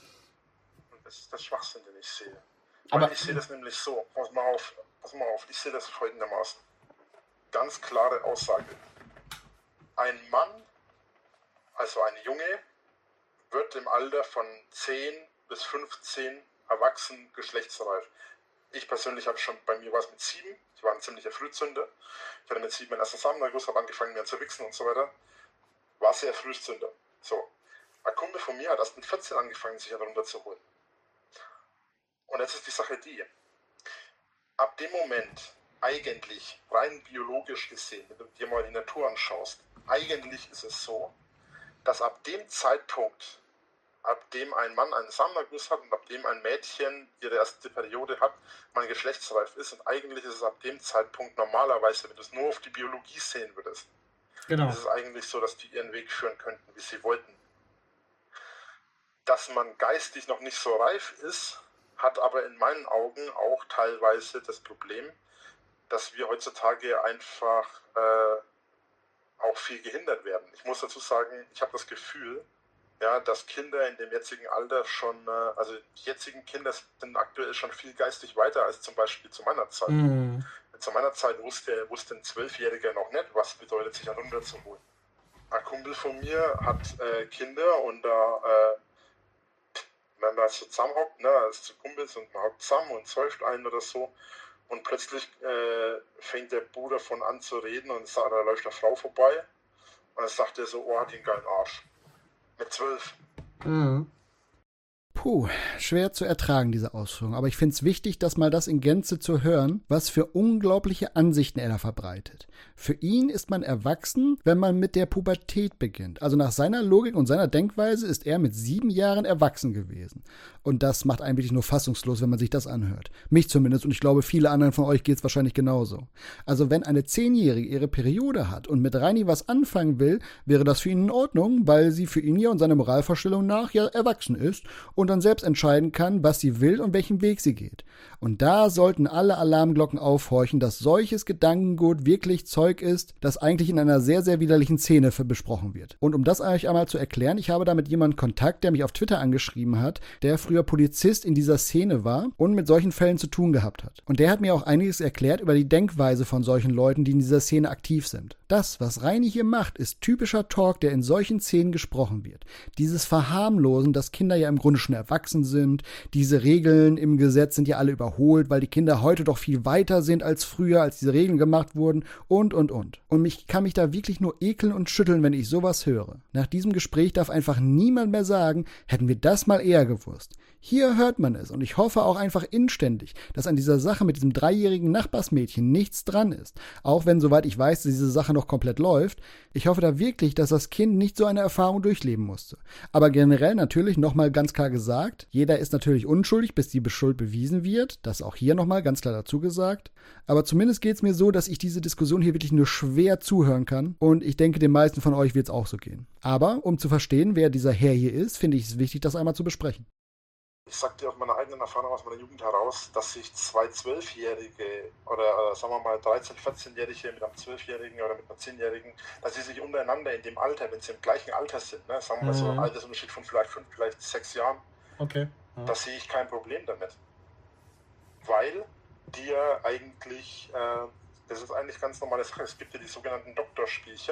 Das ist der Schwachsinn, den ich sehe. Weil Aber ich sehe das nämlich so, pass mal auf, pass mal auf, ich sehe das folgendermaßen. Ganz klare Aussage. Ein Mann, also ein Junge, wird im Alter von zehn bis fünfzehn erwachsen geschlechtsreif. Ich persönlich habe schon, bei mir war es mit sieben, ich war ein ziemlicher Frühzünder. Ich hatte mit sieben meinen ersten Samenerguss, habe angefangen mir zu wichsen und so weiter. War sehr Frühzünder. So. Ein Kumpel von mir hat erst mit vierzehn angefangen, sich darunter zu holen. Und jetzt ist die Sache die, ab dem Moment, eigentlich, rein biologisch gesehen, wenn du dir mal die Natur anschaust, eigentlich ist es so, dass ab dem Zeitpunkt, ab dem ein Mann einen Samenerguss hat und ab dem ein Mädchen ihre erste Periode hat, man geschlechtsreif ist. Und eigentlich ist es ab dem Zeitpunkt normalerweise, wenn du es nur auf die Biologie sehen würdest, genau. ist es eigentlich so, dass die ihren Weg führen könnten, wie sie wollten. Dass man geistig noch nicht so reif ist, hat aber in meinen Augen auch teilweise das Problem, dass wir heutzutage einfach äh, auch viel gehindert werden. Ich muss dazu sagen, ich habe das Gefühl, ja, dass Kinder in dem jetzigen Alter schon, äh, also die jetzigen Kinder sind aktuell schon viel geistig weiter als zum Beispiel zu meiner Zeit. Mhm. Zu meiner Zeit wusste, wusste ein Zwölfjähriger noch nicht, was bedeutet, sich herunterzuholen. Ein Kumpel von mir hat äh, Kinder und da, äh, wenn man so zusammenhockt, ne, als zu Kumpels und man hockt zusammen und säuft einen oder so, und plötzlich äh, fängt der Bruder von an zu reden und sagt, da läuft eine Frau vorbei. Und dann sagt er so, oh, hat den geilen Arsch. Mit zwölf. Mhm. Puh, schwer zu ertragen, diese Ausführung. Aber ich finde es wichtig, das mal das in Gänze zu hören, was für unglaubliche Ansichten er da verbreitet. Für ihn ist man erwachsen, wenn man mit der Pubertät beginnt. Also nach seiner Logik und seiner Denkweise ist er mit sieben Jahren erwachsen gewesen. Und das macht einen wirklich nur fassungslos, wenn man sich das anhört. Mich zumindest, und ich glaube, viele anderen von euch geht es wahrscheinlich genauso. Also wenn eine Zehnjährige ihre Periode hat und mit Reini was anfangen will, wäre das für ihn in Ordnung, weil sie für ihn ja und seine Moralvorstellung nach ja erwachsen ist und dann selbst entscheiden kann, was sie will und welchen Weg sie geht. Und da sollten alle Alarmglocken aufhorchen, dass solches Gedankengut wirklich Zeug ist, das eigentlich in einer sehr, sehr widerlichen Szene besprochen wird. Und um das euch einmal zu erklären, ich habe da mit jemandem Kontakt, der mich auf Twitter angeschrieben hat, der früher Polizist in dieser Szene war und mit solchen Fällen zu tun gehabt hat. Und der hat mir auch einiges erklärt über die Denkweise von solchen Leuten, die in dieser Szene aktiv sind. Das, was Reini hier macht, ist typischer Talk, der in solchen Szenen gesprochen wird. Dieses Verharmlosen, dass Kinder ja im Grunde schon erwachsen sind, diese Regeln im Gesetz sind ja alle überholt, weil die Kinder heute doch viel weiter sind als früher, als diese Regeln gemacht wurden und, und, und. Und ich kann mich da wirklich nur ekeln und schütteln, wenn ich sowas höre. Nach diesem Gespräch darf einfach niemand mehr sagen, hätten wir das mal eher gewusst. Hier hört man es und ich hoffe auch einfach inständig, dass an dieser Sache mit diesem dreijährigen Nachbarsmädchen nichts dran ist. Auch wenn, soweit ich weiß, diese Sache noch komplett läuft. Ich hoffe da wirklich, dass das Kind nicht so eine Erfahrung durchleben musste. Aber generell natürlich nochmal ganz klar gesagt, jeder ist natürlich unschuldig, bis die Schuld bewiesen wird. Das auch hier nochmal ganz klar dazu gesagt. Aber zumindest geht es mir so, dass ich diese Diskussion hier wirklich nur schwer zuhören kann. Und ich denke, den meisten von euch wird es auch so gehen. Aber um zu verstehen, wer dieser Herr hier ist, finde ich es wichtig, das einmal zu besprechen. ich sage dir aus meiner eigenen Erfahrung aus meiner Jugend heraus, dass sich zwei Zwölfjährige oder äh, sagen wir mal dreizehn-, vierzehnjährige mit einem Zwölfjährigen oder mit einer Zehnjährigen, dass sie sich untereinander in dem Alter, wenn sie im gleichen Alter sind, ne, sagen wir mal so ein Altersunterschied von vielleicht fünf, vielleicht sechs Jahren, okay. Ja. Da sehe ich kein Problem damit. Weil dir eigentlich, äh, das ist eigentlich ganz normale Sache, es gibt ja die sogenannten Doktorspielchen,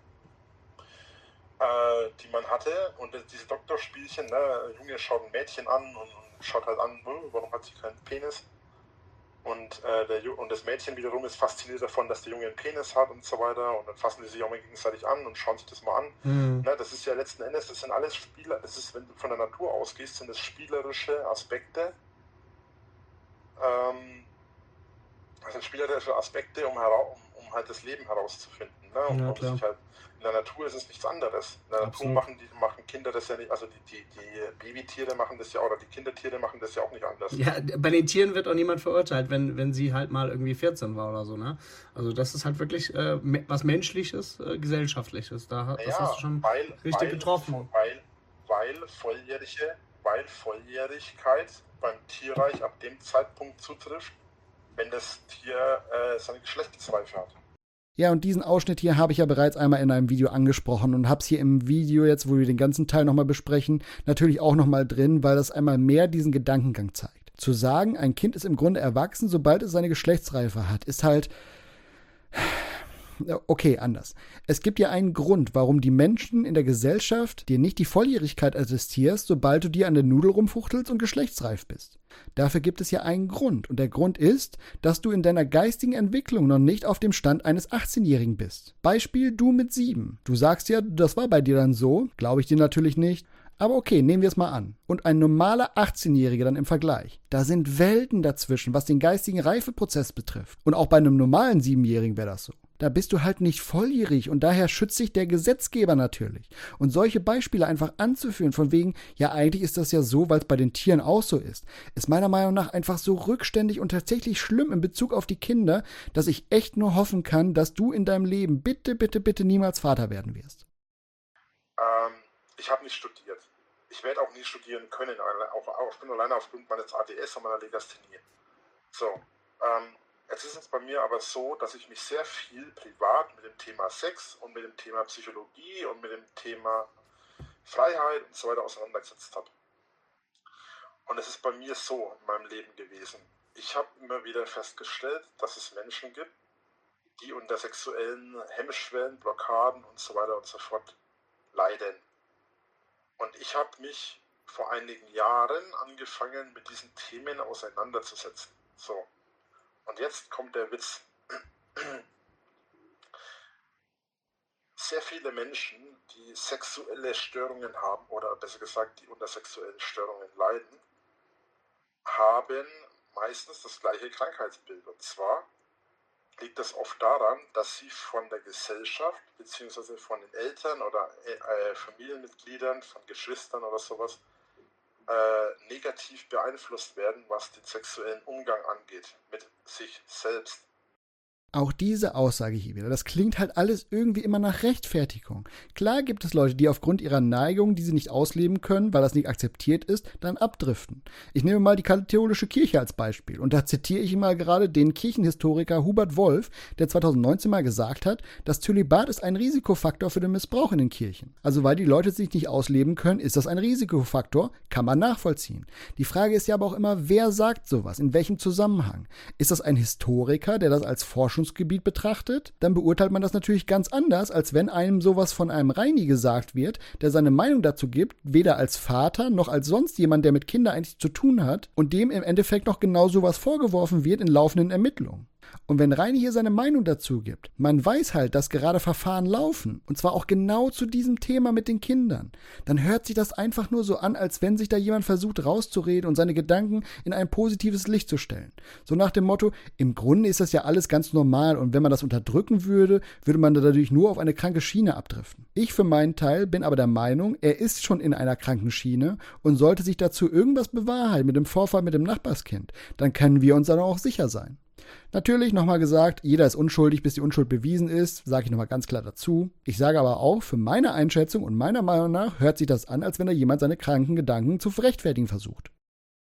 äh, die man hatte, und diese Doktorspielchen, ne, ein Junge schaut ein Mädchen an und, und schaut halt an, warum hat sie keinen Penis? Und, äh, der, und das Mädchen wiederum ist fasziniert davon, dass der Junge einen Penis hat und so weiter, und dann fassen die sich auch mal gegenseitig an und schauen sich das mal an. Mhm. Ne, das ist ja letzten Endes, das sind alles Spieler, das ist, wenn du von der Natur ausgehst, sind das spielerische Aspekte, ähm, das sind spielerische Aspekte, um, hera- um, um halt das Leben herauszufinden. Ne? Und ja, um sich halt, in der Natur ist es nichts anderes. In der Absolut. Natur machen die machen Kinder das ja nicht, also die, die, die Babytiere machen das ja, oder die Kindertiere machen das ja auch nicht anders. Ja, bei den Tieren wird auch niemand verurteilt, wenn, wenn sie halt mal irgendwie vierzehn war oder so, ne? Also das ist halt wirklich äh, was Menschliches, äh, Gesellschaftliches. Da, das ja, hast du schon weil, richtig weil, getroffen. Weil, weil, volljährige, weil Volljährigkeit beim Tierreich ab dem Zeitpunkt zutrifft, wenn das Tier äh, seine Geschlechtsreife hat. Ja, und diesen Ausschnitt hier habe ich ja bereits einmal in einem Video angesprochen und habe es hier im Video jetzt, wo wir den ganzen Teil nochmal besprechen, natürlich auch nochmal drin, weil das einmal mehr diesen Gedankengang zeigt. Zu sagen, ein Kind ist im Grunde erwachsen, sobald es seine Geschlechtsreife hat, ist halt... Okay, anders. Es gibt ja einen Grund, warum die Menschen in der Gesellschaft dir nicht die Volljährigkeit attestierst, sobald du dir an der Nudel rumfuchtelst und geschlechtsreif bist. Dafür gibt es ja einen Grund. Und der Grund ist, dass du in deiner geistigen Entwicklung noch nicht auf dem Stand eines achtzehnjährigen bist. Beispiel du mit sieben. Du sagst ja, das war bei dir dann so. Glaube ich dir natürlich nicht. Aber okay, nehmen wir es mal an. Und ein normaler achtzehnjähriger dann im Vergleich. Da sind Welten dazwischen, was den geistigen Reifeprozess betrifft. Und auch bei einem normalen Siebenjährigen wäre das so. Da bist du halt nicht volljährig und daher schützt sich der Gesetzgeber natürlich. Und solche Beispiele einfach anzuführen, von wegen, ja eigentlich ist das ja so, weil es bei den Tieren auch so ist, ist meiner Meinung nach einfach so rückständig und tatsächlich schlimm in Bezug auf die Kinder, dass ich echt nur hoffen kann, dass du in deinem Leben bitte, bitte, bitte niemals Vater werden wirst. Ähm, ich habe nicht studiert. Ich werde auch nie studieren können, auch, auch ich bin alleine aufgrund meines A D S und meiner Legasthenie. So, ähm, jetzt ist es bei mir aber so, dass ich mich sehr viel privat mit dem Thema Sex und mit dem Thema Psychologie und mit dem Thema Freiheit und so weiter auseinandergesetzt habe. Und es ist bei mir so in meinem Leben gewesen. Ich habe immer wieder festgestellt, dass es Menschen gibt, die unter sexuellen Hemmschwellen, Blockaden und so weiter und so fort leiden. Und ich habe mich vor einigen Jahren angefangen, mit diesen Themen auseinanderzusetzen. So. Und jetzt kommt der Witz. Sehr viele Menschen, die sexuelle Störungen haben, oder besser gesagt, die unter sexuellen Störungen leiden, haben meistens das gleiche Krankheitsbild. Und zwar liegt das oft daran, dass sie von der Gesellschaft bzw. von den Eltern oder äh, Familienmitgliedern, von Geschwistern oder sowas äh, negativ beeinflusst werden, was den sexuellen Umgang angeht mit sich selbst. Auch diese Aussage hier wieder, das klingt halt alles irgendwie immer nach Rechtfertigung. Klar gibt es Leute, die aufgrund ihrer Neigung, die sie nicht ausleben können, weil das nicht akzeptiert ist, dann abdriften. Ich nehme mal die katholische Kirche als Beispiel und da zitiere ich mal gerade den Kirchenhistoriker Hubert Wolf, der zweitausendneunzehn mal gesagt hat, das Zölibat ist ein Risikofaktor für den Missbrauch in den Kirchen. Also weil die Leute sich nicht ausleben können, ist das ein Risikofaktor, kann man nachvollziehen. Die Frage ist ja aber auch immer, wer sagt sowas, in welchem Zusammenhang? Ist das ein Historiker, der das als Forschung Gebiet betrachtet, dann beurteilt man das natürlich ganz anders, als wenn einem sowas von einem Reini gesagt wird, der seine Meinung dazu gibt, weder als Vater noch als sonst jemand, der mit Kindern eigentlich zu tun hat und dem im Endeffekt noch genau sowas vorgeworfen wird in laufenden Ermittlungen. Und wenn Reini hier seine Meinung dazu gibt, man weiß halt, dass gerade Verfahren laufen, und zwar auch genau zu diesem Thema mit den Kindern, dann hört sich das einfach nur so an, als wenn sich da jemand versucht rauszureden und seine Gedanken in ein positives Licht zu stellen. So nach dem Motto, im Grunde ist das ja alles ganz normal und wenn man das unterdrücken würde, würde man dadurch nur auf eine kranke Schiene abdriften. Ich für meinen Teil bin aber der Meinung, er ist schon in einer kranken Schiene und sollte sich dazu irgendwas bewahrheiten mit dem Vorfall mit dem Nachbarskind, dann können wir uns dann auch sicher sein. Natürlich, nochmal gesagt, jeder ist unschuldig, bis die Unschuld bewiesen ist, sage ich nochmal ganz klar dazu. Ich sage aber auch, für meine Einschätzung und meiner Meinung nach hört sich das an, als wenn da jemand seine kranken Gedanken zu rechtfertigen versucht.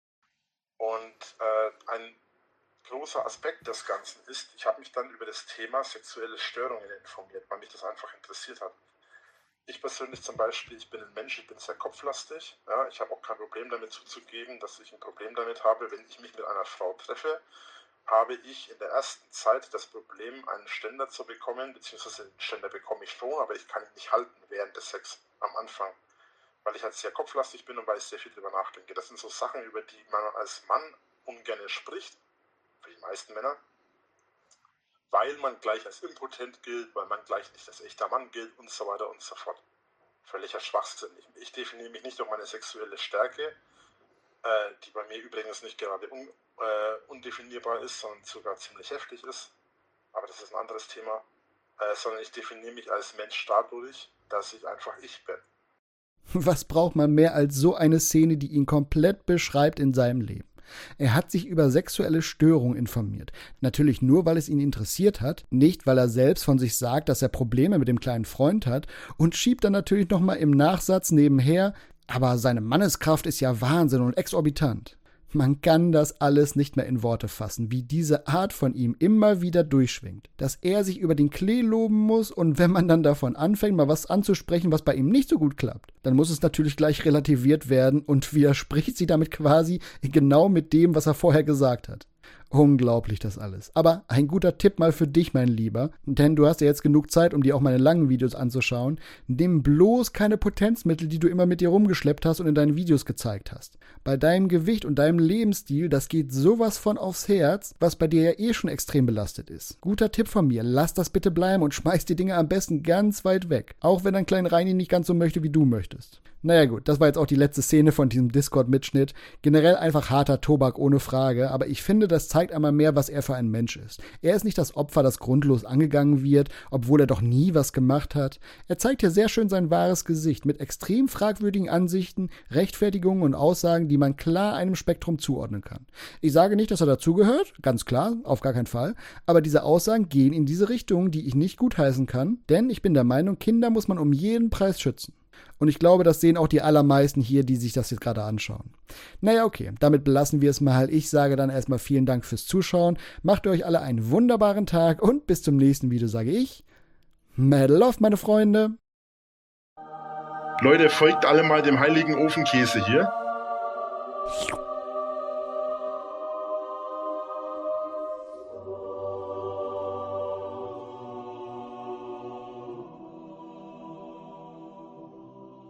großer Aspekt des Ganzen ist, ich habe mich dann über das Thema sexuelle Störungen informiert, weil mich das einfach interessiert hat. Ich persönlich zum Beispiel, ich bin ein Mensch, ich bin sehr kopflastig. Ja, ich habe auch kein Problem damit zuzugeben, dass ich ein Problem damit habe, wenn ich mich mit einer Frau treffe, habe ich in der ersten Zeit das Problem, einen Ständer zu bekommen, beziehungsweise einen Ständer bekomme ich schon, aber ich kann ihn nicht halten während des Sex am Anfang, weil ich halt sehr kopflastig bin und weil ich sehr viel drüber nachdenke. Das sind so Sachen, über die man als Mann ungern spricht, für die meisten Männer, weil man gleich als impotent gilt, weil man gleich nicht als echter Mann gilt und so weiter und so fort. Völliger Schwachsinn. Ich, ich definiere mich nicht durch meine sexuelle Stärke, äh, die bei mir übrigens nicht gerade un, äh, undefinierbar ist, sondern sogar ziemlich heftig ist, aber das ist ein anderes Thema, äh, sondern ich definiere mich als Mensch dadurch, dass ich einfach ich bin. Was braucht man mehr als so eine Szene, die ihn komplett beschreibt in seinem Leben? Er hat sich über sexuelle Störungen informiert. Natürlich nur, weil es ihn interessiert hat, nicht, weil er selbst von sich sagt, dass er Probleme mit dem kleinen Freund hat und schiebt dann natürlich nochmal im Nachsatz nebenher, aber seine Manneskraft ist ja Wahnsinn und exorbitant. Man kann das alles nicht mehr in Worte fassen, wie diese Art von ihm immer wieder durchschwingt. Dass er sich über den Klee loben muss und wenn man dann davon anfängt, mal was anzusprechen, was bei ihm nicht so gut klappt, dann muss es natürlich gleich relativiert werden und widerspricht sie damit quasi genau mit dem, was er vorher gesagt hat. Unglaublich das alles. Aber ein guter Tipp mal für dich, mein Lieber, denn du hast ja jetzt genug Zeit, um dir auch meine langen Videos anzuschauen. Nimm bloß keine Potenzmittel, die du immer mit dir rumgeschleppt hast und in deinen Videos gezeigt hast. Bei deinem Gewicht und deinem Lebensstil, das geht sowas von aufs Herz, was bei dir ja eh schon extrem belastet ist. Guter Tipp von mir, lass das bitte bleiben und schmeiß die Dinge am besten ganz weit weg. Auch wenn dein kleiner Reini nicht ganz so möchte, wie du möchtest. Naja gut, das war jetzt auch die letzte Szene von diesem Discord-Mitschnitt. Generell einfach harter Tobak, ohne Frage, aber ich finde, das zeigt einmal mehr, was er für ein Mensch ist. Er ist nicht das Opfer, das grundlos angegangen wird, obwohl er doch nie was gemacht hat. Er zeigt hier sehr schön sein wahres Gesicht mit extrem fragwürdigen Ansichten, Rechtfertigungen und Aussagen, die man klar einem Spektrum zuordnen kann. Ich sage nicht, dass er dazugehört, ganz klar, auf gar keinen Fall, aber diese Aussagen gehen in diese Richtung, die ich nicht gutheißen kann, denn ich bin der Meinung, Kinder muss man um jeden Preis schützen. Und ich glaube, das sehen auch die allermeisten hier, die sich das jetzt gerade anschauen. Naja, okay, damit belassen wir es mal. Ich sage dann erstmal vielen Dank fürs Zuschauen. Macht euch alle einen wunderbaren Tag und bis zum nächsten Video sage ich Mad Love, meine Freunde. Leute, folgt alle mal dem heiligen Ofenkäse hier.